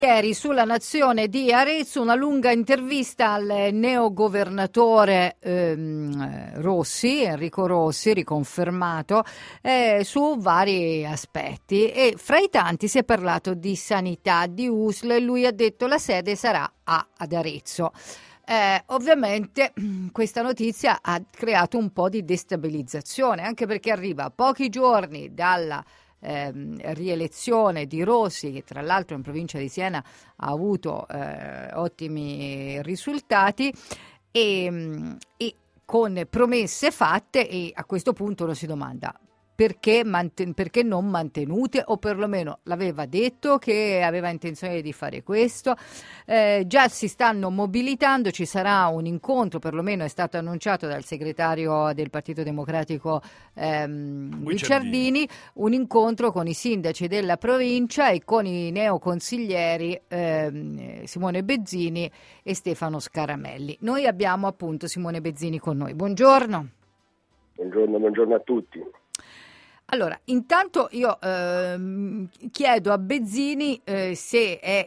Ieri sulla Nazione di Arezzo una lunga intervista al neogovernatore Rossi, Enrico Rossi, riconfermato, su vari aspetti, e fra i tanti si è parlato di sanità, di USL, e lui ha detto la sede sarà ad Arezzo. Ovviamente questa notizia ha creato un po' di destabilizzazione, anche perché arriva a pochi giorni dalla rielezione di Rossi, che tra l'altro in provincia di Siena ha avuto ottimi risultati, e con promesse fatte, e a questo punto uno si domanda perché non mantenute, o perlomeno l'aveva detto che aveva intenzione di fare questo. Già si stanno mobilitando, ci sarà un incontro, perlomeno è stato annunciato dal segretario del Partito Democratico Guicciardini, un incontro con i sindaci della provincia e con i neoconsiglieri Simone Bezzini e Stefano Scaramelli. Noi abbiamo appunto Simone Bezzini con noi. Buongiorno. Buongiorno a tutti. Allora, intanto io chiedo a Bezzini se è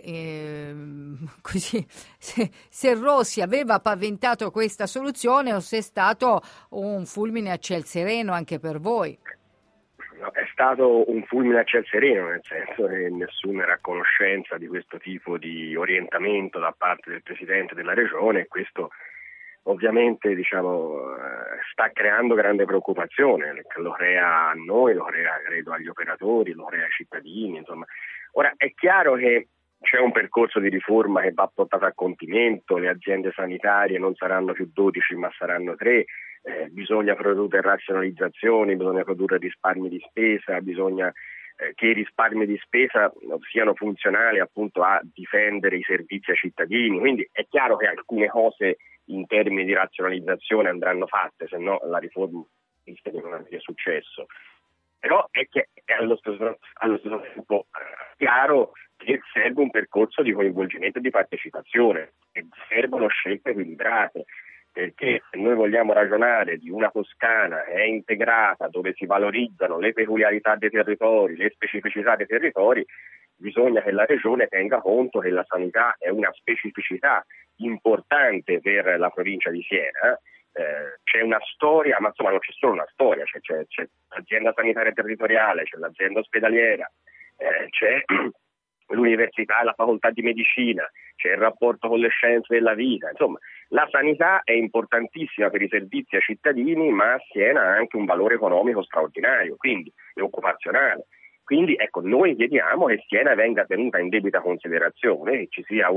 così, se Rossi aveva paventato questa soluzione o se è stato un fulmine a ciel sereno anche per voi. No, è stato un fulmine a ciel sereno, nel senso che nessuno era a conoscenza di questo tipo di orientamento da parte del Presidente della Regione, e questo ovviamente sta creando grande preoccupazione, lo crea a noi, lo crea credo agli operatori, lo crea ai cittadini, insomma. Ora è chiaro che c'è un percorso di riforma che va portato a compimento, le aziende sanitarie non saranno più 12 ma saranno 3, bisogna produrre razionalizzazioni, bisogna produrre risparmi di spesa, bisogna che i risparmi di spesa siano funzionali appunto a difendere i servizi ai cittadini, quindi è chiaro che alcune cose in termini di razionalizzazione andranno fatte, se no la riforma rischia di non avere successo. Però è che è allo stesso tempo chiaro che serve un percorso di coinvolgimento e di partecipazione, e servono scelte equilibrate, perché se noi vogliamo ragionare di una Toscana che è integrata, dove si valorizzano le peculiarità dei territori, le specificità dei territori, bisogna che la Regione tenga conto che la sanità è una specificità importante per la provincia di Siena. C'è una storia, ma insomma non c'è solo una storia, c'è l'azienda sanitaria territoriale, c'è l'azienda ospedaliera, c'è l'università e la facoltà di medicina, c'è il rapporto con le scienze della vita, insomma la sanità è importantissima per i servizi ai cittadini, ma a Siena ha anche un valore economico straordinario, quindi e occupazionale. Quindi ecco, noi chiediamo che Siena venga tenuta in debita considerazione, che ci sia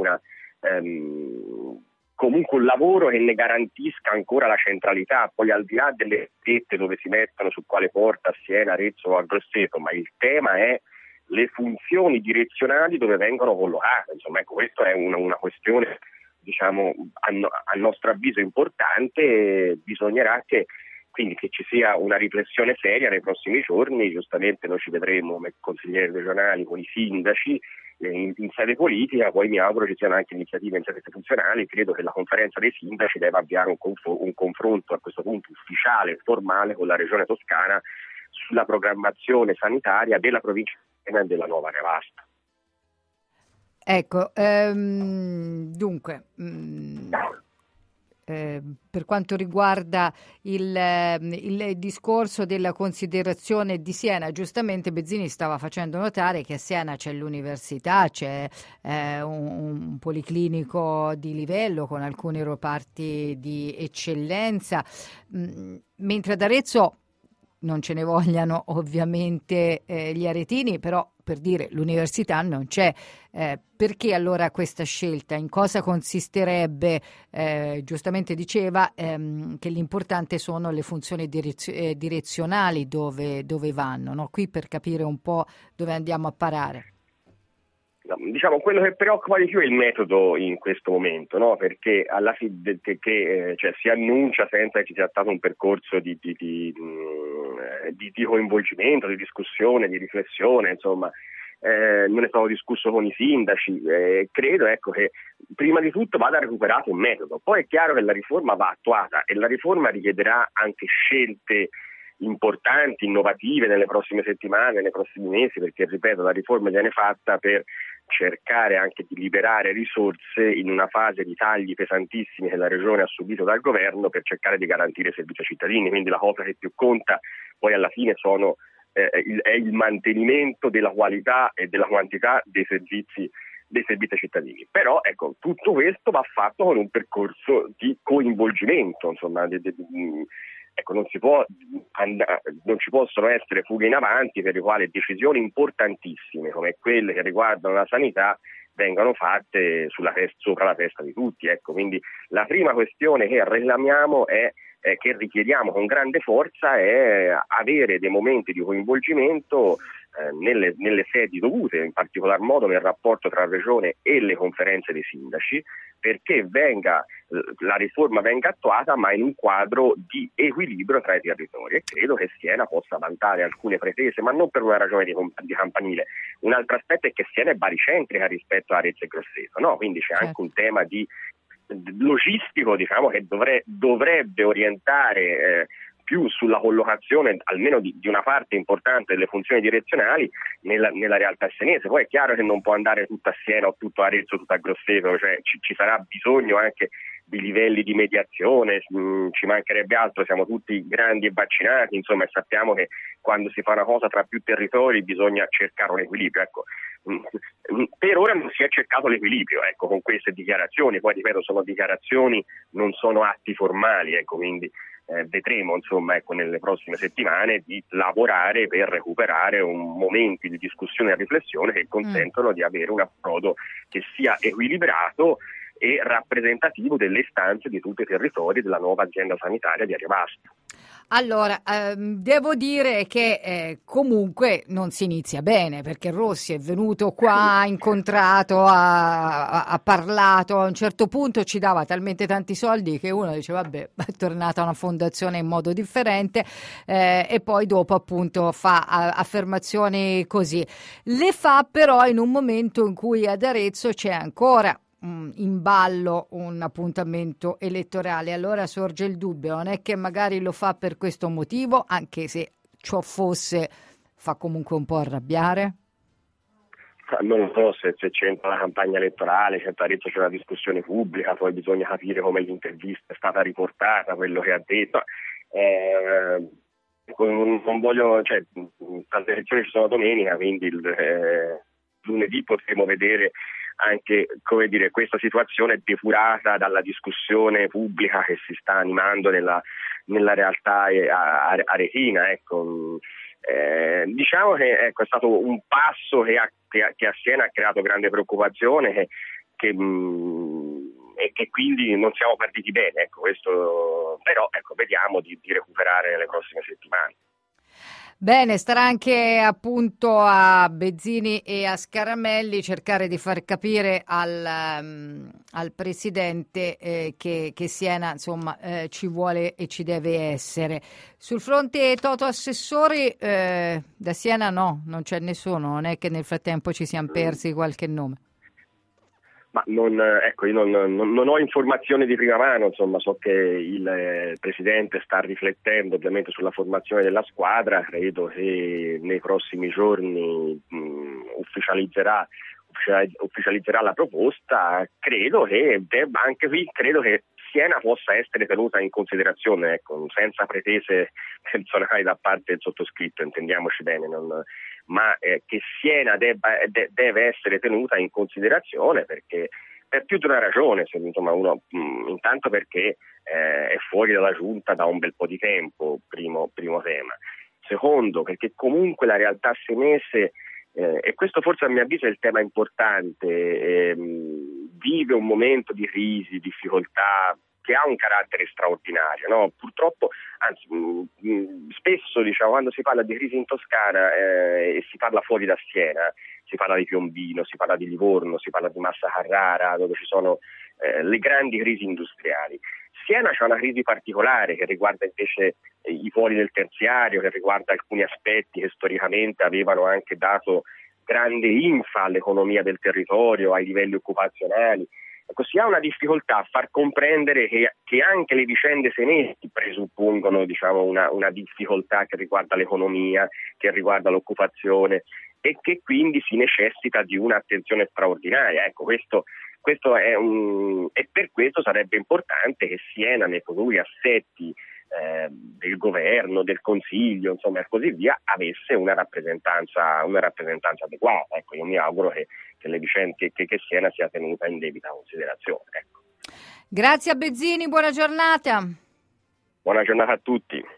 comunque un lavoro che ne garantisca ancora la centralità, poi al di là delle etichette dove si mettono su quale porta, a Siena, Arezzo o a Grosseto, ma il tema è le funzioni direzionali dove vengono collocate. Insomma, ecco, questa è una questione, a nostro avviso importante. Bisognerà che ci sia una riflessione seria nei prossimi giorni. Giustamente noi ci vedremo come consiglieri regionali con i sindaci in sede politica, poi mi auguro ci siano anche iniziative in sede istituzionale. Credo che la conferenza dei sindaci debba avviare un confronto a questo punto ufficiale, formale, con la Regione Toscana sulla programmazione sanitaria della provincia e della nuova Nevasta. Ecco, dunque, per quanto riguarda il discorso della considerazione di Siena, giustamente Bezzini stava facendo notare che a Siena c'è l'università, c'è un policlinico di livello con alcuni reparti di eccellenza, mentre ad Arezzo non ce ne vogliano ovviamente gli aretini, però per dire l'università non c'è. Perché allora questa scelta? In cosa consisterebbe? Giustamente diceva che l'importante sono le funzioni direzionali dove vanno, no? Qui per capire un po' dove andiamo a parare. Quello che preoccupa di più è il metodo in questo momento, no? Perché alla fine si annuncia senza che ci sia stato un percorso di coinvolgimento, di discussione, di riflessione, insomma. Non è stato discusso con i sindaci. Credo che prima di tutto vada recuperato un metodo. Poi è chiaro che la riforma va attuata e la riforma richiederà anche scelte importanti, innovative nelle prossime settimane, nei prossimi mesi, perché ripeto, la riforma viene fatta per cercare anche di liberare risorse in una fase di tagli pesantissimi che la Regione ha subito dal governo per cercare di garantire i servizi ai cittadini. Quindi la cosa che più conta poi alla fine è il mantenimento della qualità e della quantità dei servizi ai cittadini. Però ecco, tutto questo va fatto con un percorso di coinvolgimento, insomma, ecco, non ci possono essere fughe in avanti per le quali decisioni importantissime come quelle che riguardano la sanità vengano fatte sopra la testa di tutti. Ecco, quindi la prima questione che reclamiamo che richiediamo con grande forza è avere dei momenti di coinvolgimento nelle sedi dovute, in particolar modo nel rapporto tra Regione e le conferenze dei sindaci, perché la riforma venga attuata ma in un quadro di equilibrio tra i territori, e credo che Siena possa vantare alcune pretese, ma non per una ragione di campanile. Un altro aspetto è che Siena è baricentrica rispetto a Arezzo e Grosseto, no? Quindi c'è anche un tema di logistico, diciamo, che dovrebbe orientare più sulla collocazione almeno di una parte importante delle funzioni direzionali nella realtà senese. Poi è chiaro che non può andare tutto a Siena o tutto a Arezzo, tutto a Grosseto, cioè ci sarà bisogno anche di livelli di mediazione, ci mancherebbe altro, siamo tutti grandi e vaccinati, insomma, e sappiamo che quando si fa una cosa tra più territori bisogna cercare un equilibrio. Ecco. Per ora non si è cercato l'equilibrio, ecco, con queste dichiarazioni. Poi ripeto, sono dichiarazioni, non sono atti formali, ecco, quindi vedremo, insomma, ecco, nelle prossime settimane di lavorare per recuperare momenti di discussione e riflessione che consentono di avere un approdo che sia equilibrato e rappresentativo delle istanze di tutti i territori della nuova azienda sanitaria di Ariovasto. Allora, devo dire che comunque non si inizia bene, perché Rossi è venuto qua, ha incontrato, ha parlato, a un certo punto ci dava talmente tanti soldi che uno dice vabbè, è tornata una fondazione in modo differente, e poi dopo appunto fa affermazioni così. Le fa però in un momento in cui ad Arezzo c'è ancora in ballo un appuntamento elettorale. Allora sorge il dubbio, non è che magari lo fa per questo motivo, anche se ciò fosse, fa comunque un po' arrabbiare? Non so se c'entra la campagna elettorale, certo Arezzo c'è una discussione pubblica, poi bisogna capire come l'intervista è stata riportata, quello che ha detto. Non voglio, cioè, tante elezioni ci sono domenica, quindi lunedì potremo vedere anche, come dire, questa situazione depurata dalla discussione pubblica che si sta animando nella realtà aretina. Ecco. Diciamo che ecco, è stato un passo che a Siena ha creato grande preoccupazione e che quindi non siamo partiti bene. Ecco, questo, però ecco, vediamo di recuperare nelle prossime settimane. Bene, starà anche appunto a Bezzini e a Scaramelli cercare di far capire al Presidente che Siena insomma ci vuole e ci deve essere. Sul fronte Toto Assessori da Siena no, non c'è nessuno, non è che nel frattempo ci siamo persi qualche nome. Ma ecco, io non ho informazioni di prima mano, insomma, so che il Presidente sta riflettendo ovviamente sulla formazione della squadra, credo che nei prossimi giorni ufficializzerà la proposta. Credo che anche qui Siena possa essere tenuta in considerazione, ecco, senza pretese personali da parte del sottoscritto, intendiamoci bene, ma che Siena deve essere tenuta in considerazione perché per più di una ragione, insomma, intanto perché è fuori dalla giunta da un bel po' di tempo, primo tema. Secondo, perché comunque la realtà senese, e questo forse a mio avviso è il tema importante, vive un momento di crisi, difficoltà che ha un carattere straordinario, no? Purtroppo, anzi, spesso diciamo quando si parla di crisi in Toscana e si parla fuori da Siena, si parla di Piombino, si parla di Livorno, si parla di Massa Carrara, dove ci sono le grandi crisi industriali. Siena c'è una crisi particolare che riguarda invece i poli del terziario, che riguarda alcuni aspetti che storicamente avevano anche dato grande infa all'economia del territorio, ai livelli occupazionali. Ecco, si ha una difficoltà a far comprendere che anche le vicende senesi presuppongono, diciamo, una difficoltà che riguarda l'economia, che riguarda l'occupazione, e che quindi si necessita di un'attenzione straordinaria. Ecco, questo è e per questo sarebbe importante che Siena nei futuri assetti del governo, del consiglio, insomma, e così via, avesse una rappresentanza adeguata. Ecco, io mi auguro che le vicende che Siena sia tenuta in debita considerazione. Ecco. Grazie a Bezzini, buona giornata. Buona giornata a tutti.